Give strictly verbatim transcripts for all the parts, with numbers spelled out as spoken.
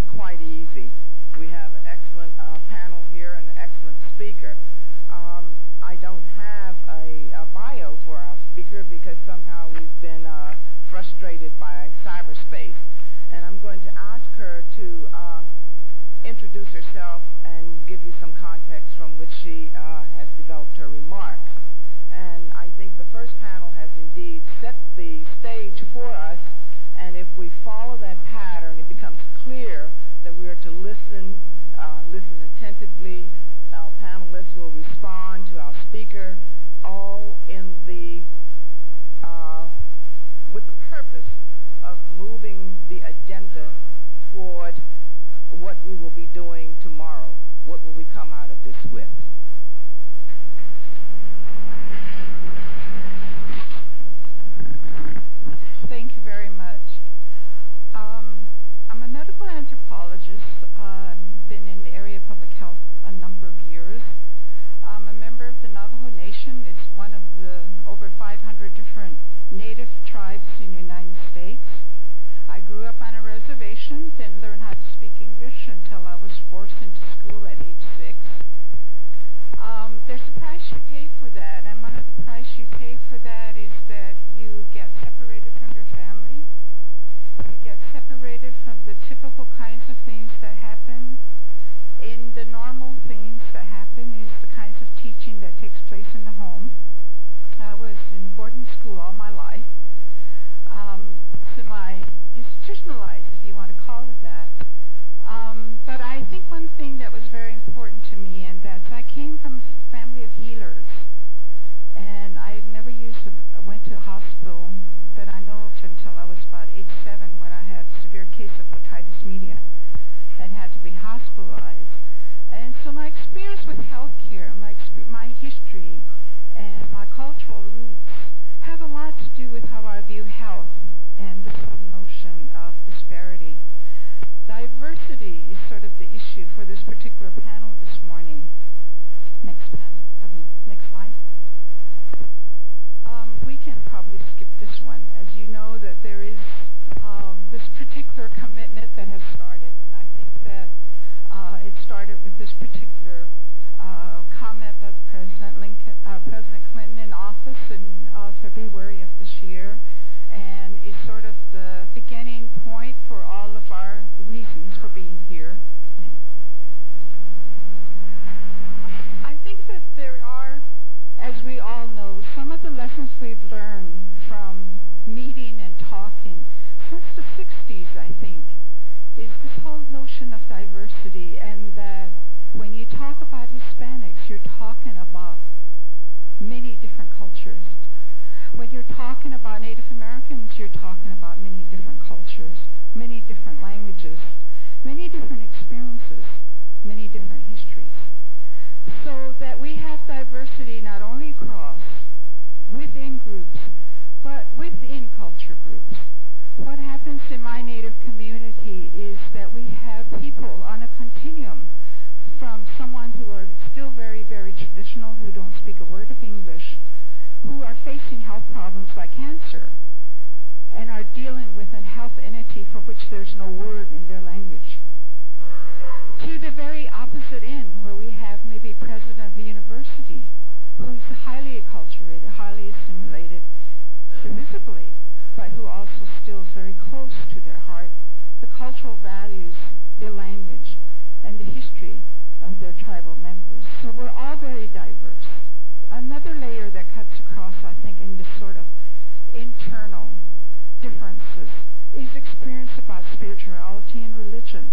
quite easy. We have an excellent uh, panel here and an excellent speaker. Um, I don't have a, a bio for our speaker because somehow we've been uh, frustrated by cyberspace. And I'm going to ask her to uh, introduce herself and give you some context from which she uh, has developed her remarks. And I think the first panel has indeed set the stage for us, and if we follow that pattern, it becomes clear that we are to listen, uh, listen attentively. Our panelists will respond to our speaker, all in the, uh, with the purpose of moving the agenda toward what we will be doing tomorrow. What will we come out of this with? Thank you very much. Um, I'm a medical anthropologist. I've uh, been in the area of public health a number of years. I'm a member of the Navajo Nation. It's one of the over five hundred different native tribes in the United States. I grew up on a reservation, didn't learn how to speak English until I was forced into school at age six. Um, there's a price you pay for that, and one of the price you pay for that is that you get separated from your family. You get separated from the typical kinds of things that happen. In the normal things that happen is the kinds of teaching that takes place in the home. I was in boarding school all my life, um, semi-institutionalized, if you want to call it that. Um, but I think one thing that was very important to me, and that's I came from a family of healers, and I had never used a, went to a hospital that I know of until I was about age seven when I had a severe case of otitis media and had to be hospitalized. And so my experience with healthcare, my, exp- my history, and my cultural roots have a lot to do with how I view health and this whole notion of disparity. Diversity is sort of the issue for this particular panel this morning. Next panel, I mean, next slide. Um, we can probably skip this one. As you know, that there is um, this particular commitment that has started, and I think that uh, it started with this particular uh, comment by President Lincoln, uh, President Clinton in office in uh, February of this year, and is sort of the beginning point for all of our reasons for being here. I think that there are, as we all know, some of the lessons we've learned from meeting and talking since the sixties, I think, is this whole notion of diversity, and that when you talk about Hispanics, you're talking about many different cultures. When you're talking about Native Americans, you're talking about many different cultures, many different languages, many different experiences, many different histories. So that we have diversity not only across, within groups, but within culture groups. What happens in my Native community is that we have people on a continuum from someone who are still very, very traditional, who don't speak a word of English, who are facing health problems like cancer, and are dealing with a health entity for which there's no word in their language, to the very opposite end, where we have maybe a president of a university who's highly acculturated, highly assimilated, visibly, but who also still is very close to their heart the cultural values, their language, and the history of their tribal members. So we're all very diverse. Another layer that cuts across, I think, in this sort of internal differences is experience about spirituality and religion.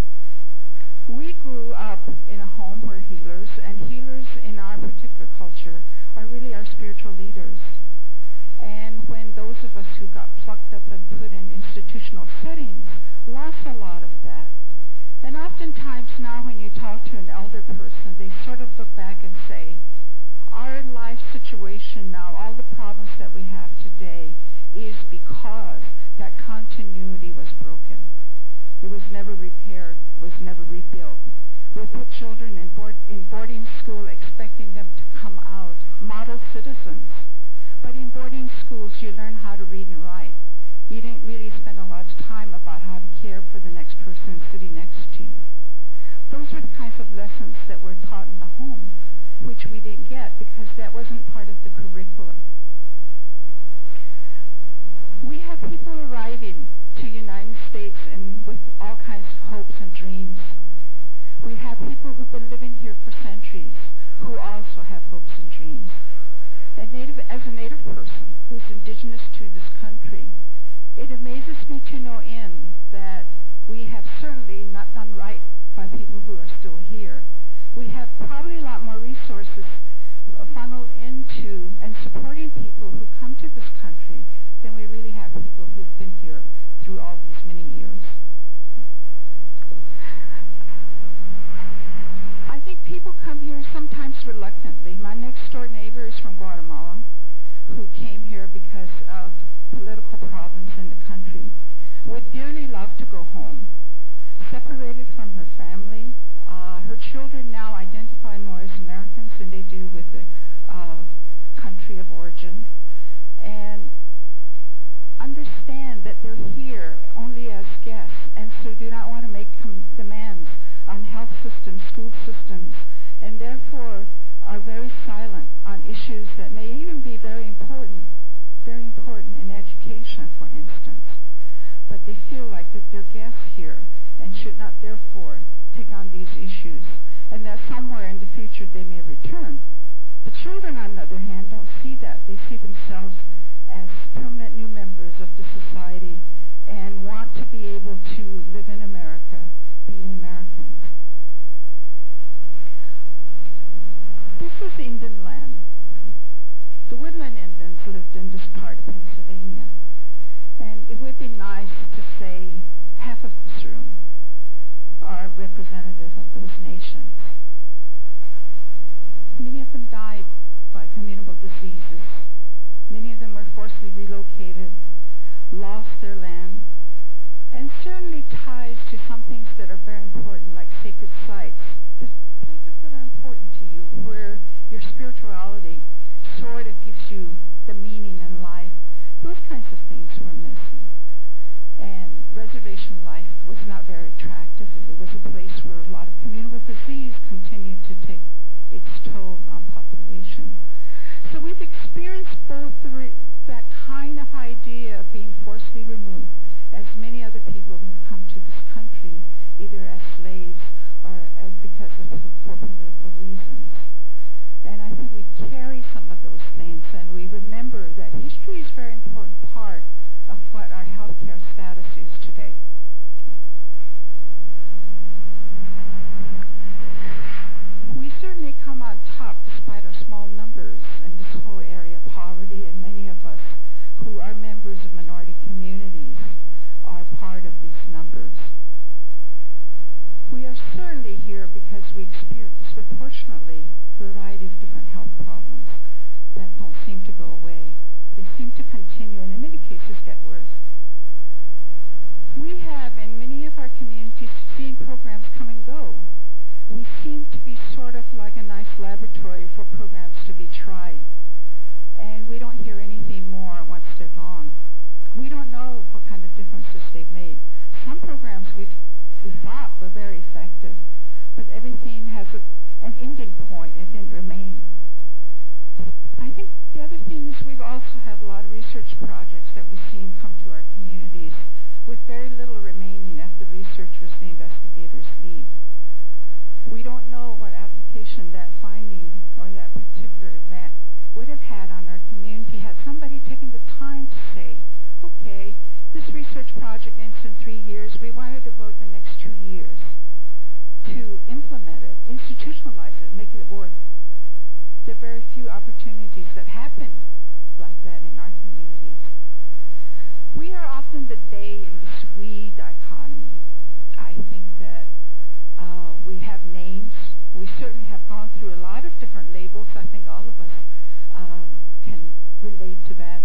We grew up in a home where healers, and healers in our particular culture are really our spiritual leaders. And when those of us who got plucked up and put in institutional settings lost a lot of that. And oftentimes now when you talk to an elder person, they sort of look back and say, our life situation now, all the problems that we have today, is because that continuity was broken. It was never repaired, was never rebuilt. We put children in, board, in boarding school expecting them to come out model citizens. But in boarding schools, you learn how to read and write. You didn't really spend a lot of time about how to care for the next person sitting next to you. Those were the kinds of lessons that were taught in the home, which we didn't get because that wasn't part of the curriculum. We have people arriving to the United States and with all kinds of hopes and dreams. We have people who've been living here for centuries who also have hopes and dreams. And native, as a Native person who's indigenous to this country, it amazes me to no end that we have certainly not done right by people who are still here. We have probably a lot more resources funneled into and supporting people who come to this country than we really have people who've been here through all these many years. I think people come here sometimes reluctantly. My next door neighbor is from Guatemala, who came here because of political problems in the country. Would dearly love to go home. Separated from her family. Uh, her children now identify more as Americans than they do with the uh, country of origin. And understand that they're here only as guests, and so do not want to make com- demands on health systems, school systems, and therefore are very silent on issues that may even be very important, very important in education, for instance. But they feel like that they're guests here and should not therefore take on these issues, and that somewhere in the future they may return. The children, on the other hand, don't see that. They see themselves as permanent new members of the society and want to be able to live in America, being Americans. This is Indian land. The Woodland Indians lived in this part of Pennsylvania. And it would be nice to say half of this room are representative of those nations. Many of them died by communicable diseases. Many of them were forcibly relocated, lost their land, and certainly ties to some things that are very important, like sacred sites, the places that are important to you, where your spirituality sort of gives you the meaning in life. Those kinds of things were missing. And reservation life was not very attractive. It was a place where a lot of communicable disease continued to take its toll on population. So we've experienced both the re- that kind of idea of being forcibly removed, as many other people who've come to this country, either as slaves or as because of for political reasons. And I think we carry some of those things, and we remember that history is a very important part of what our healthcare status is today. We certainly come on top despite our small numbers in this whole area of poverty, and many of us who are members of minority communities are part of these numbers. We are certainly here because we experience disproportionately a variety of different health problems that don't seem to go away. They seem to continue and in many cases get worse. We have in many of our communities seen programs come and go. We seem to be sort of like a nice laboratory for programs to be tried. And we don't hear anything more once they're gone. We don't know what kind of differences they've made. Some programs we've, we thought were very effective, but everything has a, an ending point. It didn't remain. I think the other thing is we've also had a lot of research projects that we've seen come to our communities with very little remaining after the researchers and the investigators leave. We don't know what application that finding or that particular event would have had on our community had somebody taken the time to say, okay, this research project ends in three years. We want to devote the next two years to implement it, institutionalize it, make it work. There are very few opportunities that happen like that in our communities. We are often the they in this we dichotomy. I think that uh, we have names. We certainly have gone through a lot of different labels. I think all of us uh, can relate to that.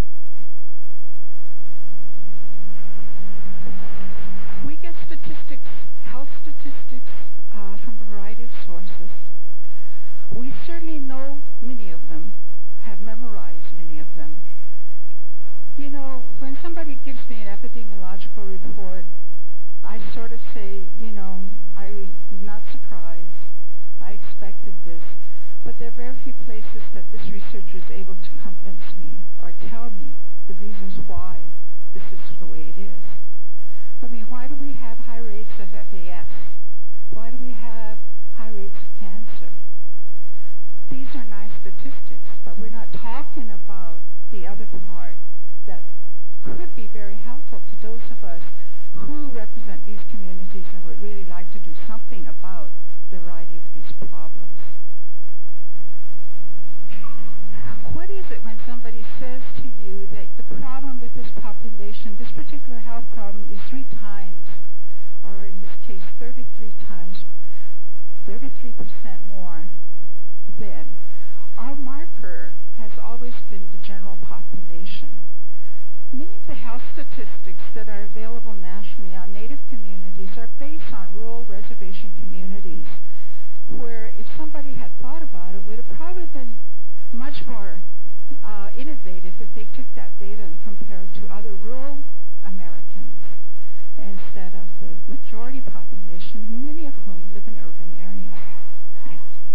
We get statistics, health statistics, uh, from a variety of sources. We certainly know many of them, have memorized many of them. You know, when somebody gives me an epidemiological report, I sort of say, you know, I'm not surprised. I expected this. But there are very few places that this researcher is able to convince me or tell me the reasons why this is the way it is. I mean, why do we have high rates of F A S? Why do we have high rates of cancer? These are nice statistics, but we're not talking about the other part that could be very helpful to those of us who represent these communities and would really like to do something about the variety of these problems. What is it when somebody says to you that the problem with this population, this particular health problem, is three times, or in this case thirty-three times, thirty-three percent more than our marker has always been the general population. Many of the health statistics that are available nationally on Native communities are based on rural reservation communities, where if somebody had thought about it, would have probably been much more uh, innovative if they took that data and compared to other rural Americans instead of the majority population, many of whom live in urban areas. Yeah.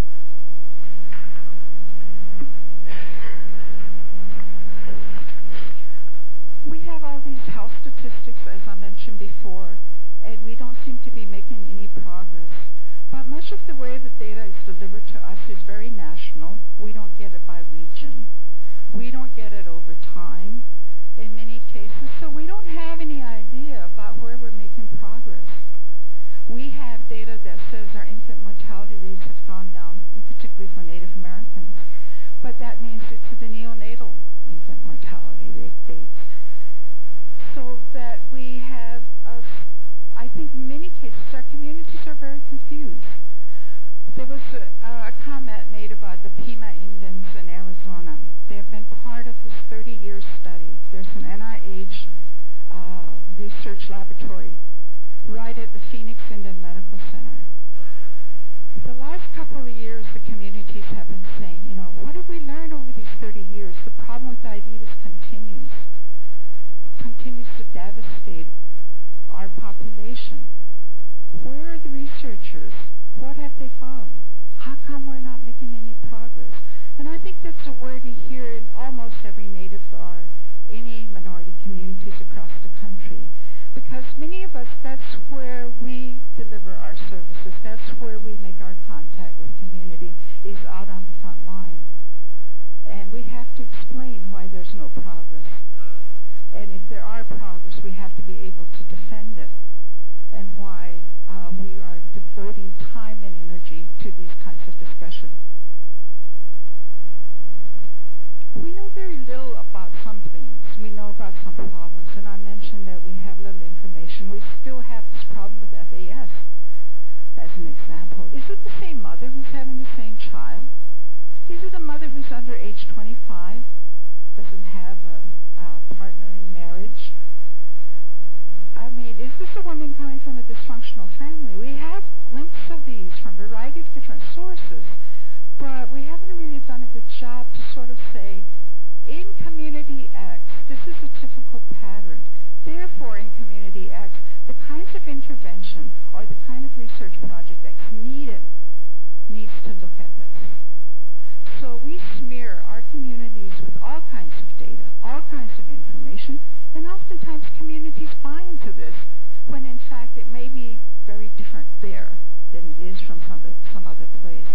We have all these health statistics, as I mentioned before, and we don't seem to be making any progress. But much of the way the data is delivered to us is very national. We don't get it by region. We don't get it over time in many cases, so we don't have any idea about where we're making progress. We have data that says our infant mortality rates have gone down, particularly for Native Americans, but that means it's the neonatal infant mortality rate dates. So that we have, a, I think in many cases, our communities are very confused. There was a, a comment made about the Pima Indians in Arizona. They have been part of this thirty-year study. There's an N I H uh, research laboratory right at the Phoenix Indian Medical Center. The last couple of years, the communities have been saying, you know, what have we learned over these thirty years? The problem with diabetes continues, continues to devastate our population. Where are the researchers? What have they found? How come we're not making any progress? And I think that's a word you hear in almost every Native or any minority communities across the country. Because many of us, that's where we deliver our services. That's where we make our contact with community, is out on the front line. And we have to explain why there's no progress. And if there are progress, we have to be able to defend it, and why uh, we are devoting time and energy to these kinds of discussion. We know very little about some things. We know about some problems, and I mentioned that we have little information. We still have this problem with F A S, as an example. Is it the same mother who's having the same child? Is it a mother who's under age twenty-five, doesn't have a, a partner in marriage? I mean, is this a woman coming from a dysfunctional family? We have glimpses of these from a variety of different sources, but we haven't really done a good job to sort of say, in Community X, this is a typical pattern. Therefore, in Community X, the kinds of intervention or the kind of research project that's needed needs to look at this. So we smear our communities with all kinds of data, all kinds of information, and oftentimes communities buy into this when in fact it may be very different there than it is from some other, some other place.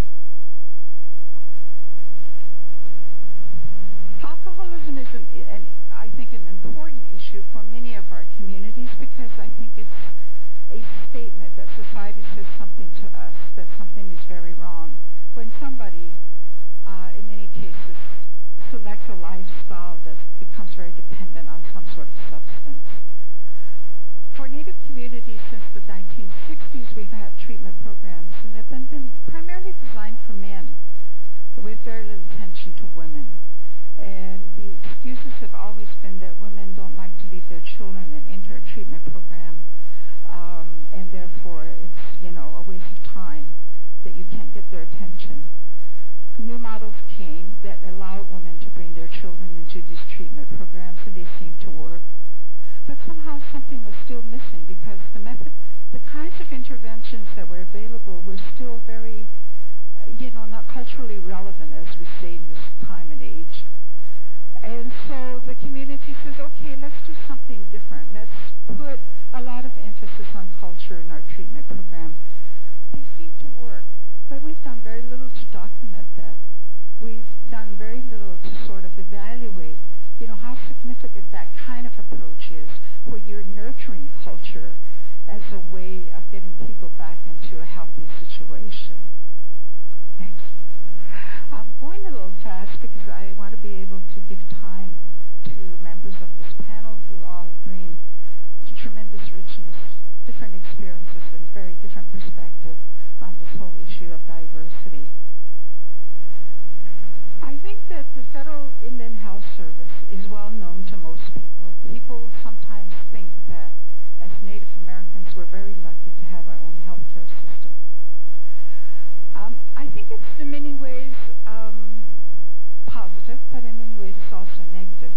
Alcoholism is, an, an, I think, an important issue for many of our communities because I think it's a statement that society says something to us, that something is very wrong. When somebody, uh, in many cases, selects a lifestyle that becomes very dependent on some sort of substance. For Native communities since the nineteen sixties, we've had treatment programs, and they've been, been primarily designed for men, with very little attention to women. And the excuses have always been that women don't like to leave their children and enter a treatment program, um, and therefore it's, you know, a waste of time, that you can't get their attention. New models came that allowed women to bring their children into these treatment programs, and they seem to work. but somehow something was still missing because the method, the kinds of interventions that were available were still very, uh, you know, not culturally relevant, as we say in this time and age. And so the community says, okay, let's do something different. Let's put a lot of emphasis on culture in our treatment program. They seem to work, but we've done very little to document that. We've done very little to sort of evaluate, you know, how significant that kind of approach is, where you're nurturing culture as a way of getting people back into a healthy situation. Next. I'm going a little fast because I want to be able to give time to members of this panel who all bring tremendous richness, different experiences, and very different perspective on this whole issue of diversity. I think that the Federal Indian Health Service is well known to most people. People sometimes think that as Native Americans we're very lucky to have our own health care system. Um, I think it's in many ways um, positive, but in many ways it's also negative.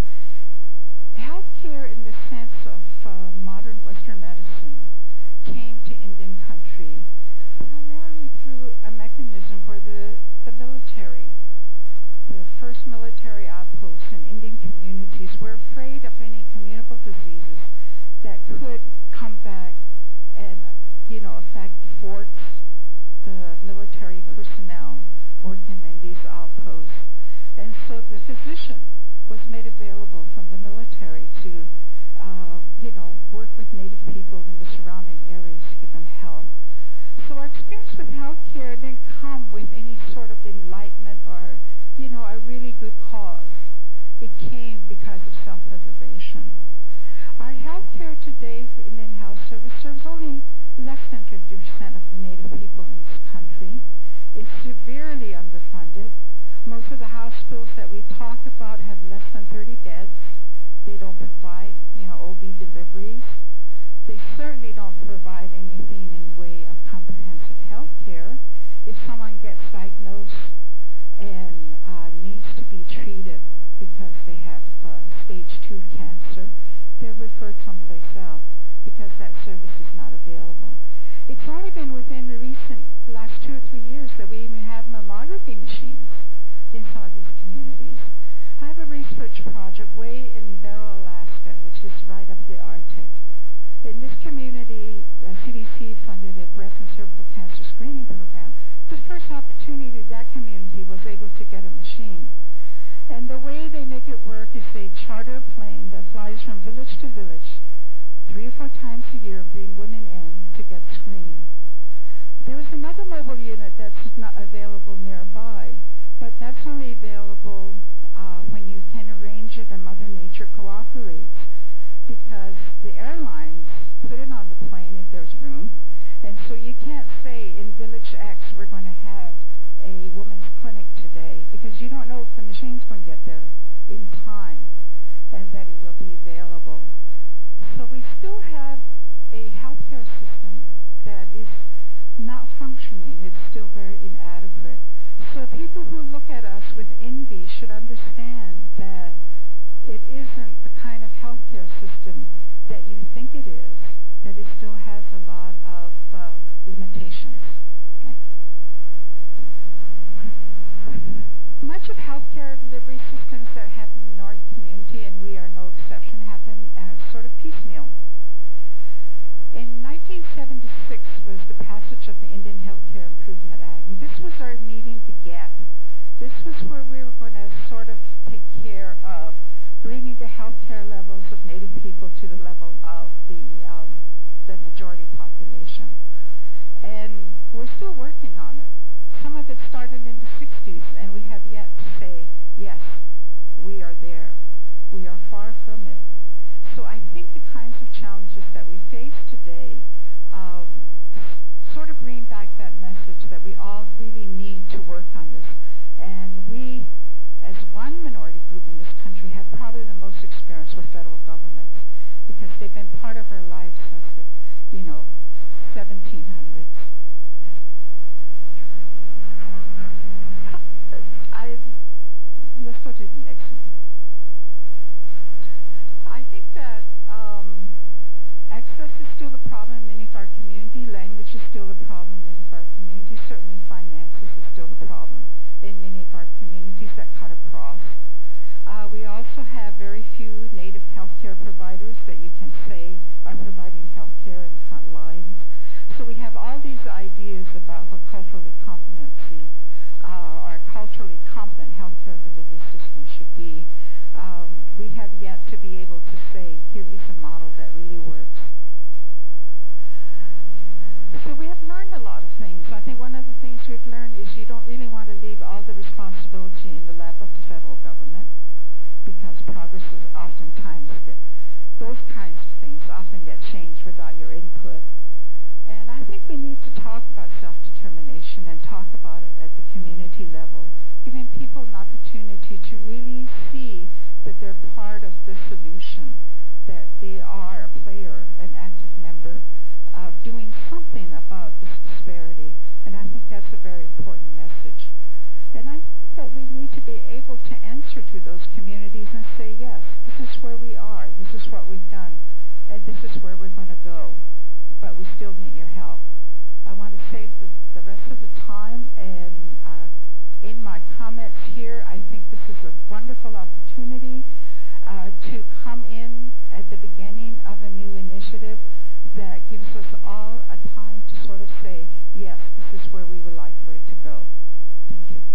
Healthcare, in the sense of uh, modern Western medicine, came to Indian country primarily through a mechanism where the, the military, the first military outposts in Indian communities, were afraid of any communicable diseases that could come back and, you know, affect forts, the military personnel working in these outposts. And so the physician was made available from the military to, uh, you know, work with Native people in the surrounding areas to give them help. So our experience with healthcare didn't come with any sort of enlightenment or, you know, a really good cause. It came because of self-preservation. Our healthcare today for Indian Health Service serves only less than fifty percent of the Native people in this country. It's severely underfunded. Most of the hospitals that we talk about have less than thirty beds. They don't provide, you know, O B deliveries. They certainly don't provide anything in the way of comprehensive health care. If someone gets diagnosed and uh, needs to be treated because they have uh, stage two cancer, they're referred someplace else because that service is not available. It's only been within the recent last two or three years that we even have mammography machines in some of these communities. I have a research project way in Barrow, Alaska, which is right up the Arctic. In this community, the C D C funded a breast and cervical cancer screening program. The first opportunity that community was able to get a machine. And the way they make it work is they charter a plane that flies from village to village three or four times a year and bring women in to get screened. There is another mobile unit that's not available nearby, but that's only available uh, when you can arrange it and Mother Nature cooperates, because the airlines put it on the plane if there's room, and so you can't say in Village X we're going to have a women's clinic today, because you don't know if the machine's going to get there in time and that it will be available. So we still have a healthcare system that is not functioning. It's still very inadequate. So people who look at us with envy should understand that it isn't the kind of healthcare system that you think it is, that it still has a lot of uh, limitations. Next. Much of healthcare delivery systems that happen in the North community, and we are no exception, happen uh, sort of piecemeal. In nineteen seventy-six was the passage of the Indian Healthcare Improvement Act, and this was our meeting the gap. This was where we were going to sort of take care of bringing the healthcare levels of Native people to the level of the um, the majority population. And we're still working on it. Some of it started in the sixties, and we have yet to say, yes, we are there. We are far from it. So I think the kinds of challenges that we face today um, sort of bring back that message that we all really need to work on this. And we, as one minority group in this country, have probably the most experience with federal government, because they've been part of our lives since the, you know, seventeen hundreds. I, let's go to the next one. I think that um, Access is still a problem in many of our community. Language is still a problem in many of our communities. Certainly finances is still a problem in many of our communities that cut across. Uh, we also have very few native healthcare providers that you can say are providing healthcare in the front lines. So we have all these ideas about what culturally competency uh, or culturally competent healthcare delivery system should be. Um, we have yet to be able to say, here is a model that really works. So we have learned a lot of things. I think one of the things we've learned is you don't really want to leave all the responsibility in the lap of the federal government, because progress is oftentimes get, those kinds of things often get changed without your input. And I think we need to talk about self-determination and talk about it at the community level, giving people an opportunity to really see that they're part of the solution, that they are a player, an active member of doing something about this disparity. And I think that's a very important message. And I think that we need to be able to answer to those communities and say, yes, this is where we are, this is what we've done, and this is where we're going to go. But we still need your help. I want to save the, the rest of the time, and uh, in my comments here, I think this is a wonderful opportunity uh, to come in at the beginning of a new initiative that gives us all a time to sort of say, yes, this is where we would like for it to go. Thank you.